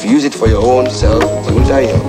you use it for your own self, tunes are you.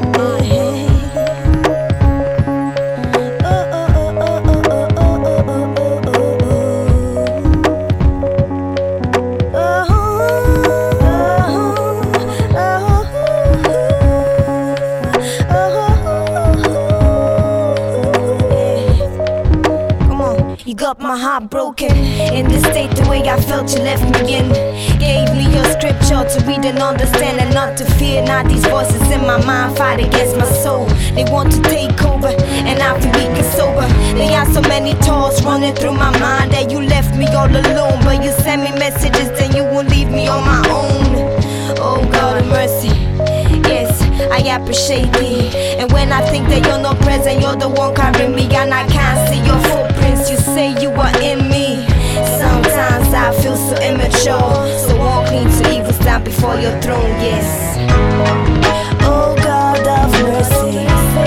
You got my heart broken. In the state the way I felt you left me in. Gave me your scripture to read and understand and not to fear. Now these voices in my mind fight against my soul. They want to take over and I feel weak and sober. There are so many thoughts running through my mind that you left me all alone. But you send me messages then you won't leave me on my own. Oh God of mercy, yes, I appreciate thee. And when I think that you're not present, you're the one carrying me and I can't see your footprints. You say you are in me. Sometimes I feel so immature. So walk clean to evil, stand before your throne, yes. Oh God of mercy,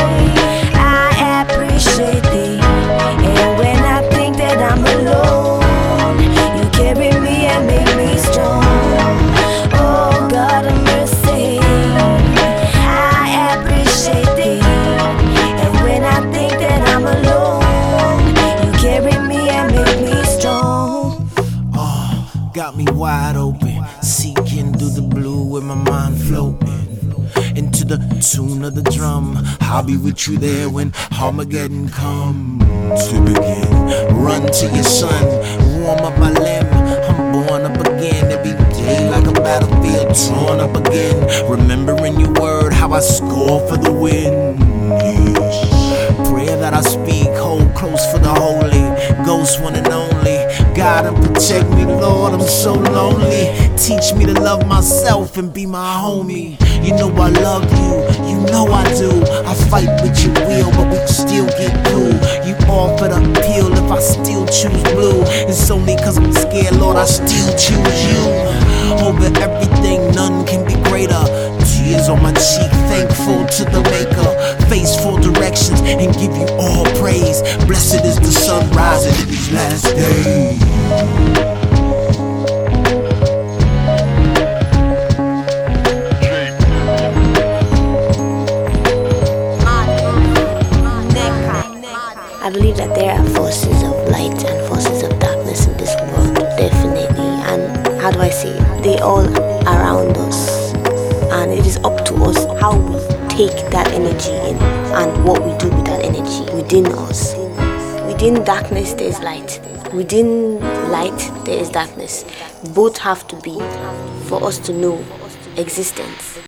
I appreciate thee. And when I think that I'm alone, you carry me and make me strong. Oh God of mercy, I appreciate thee. And when I think that I'm alone, you carry me and make me strong. Got me wide open, seeking through the blue with my mind floating into the tune of the drum. I'll be with you there when Armageddon come to begin. Run to your son, warm up my limb. I'm born up again every day like a battlefield torn up again. Remembering your word, how I score for the win. Prayer that I speak, hold close for the holy ghost, one and only. God and protect me, Lord, I'm so lonely. Teach me to love myself and be my homie. You know I love you, you know I do. I fight with your will, but we still get through. You offer the appeal if I still choose blue. It's only cause I'm scared, Lord, I still choose you. Over everything, none can be greater. Tears on my cheek, thankful to the maker. Face full directions and give you all praise. Blessed is the sun rising in these last days. I believe that there are forces of light and forces of darkness in this world, definitely. And how do I say it? They all around us. And it is up to us how we take that energy in and what we do with that energy within us. Within darkness, there is light. Within light, there is darkness. Both have to be for us to know existence.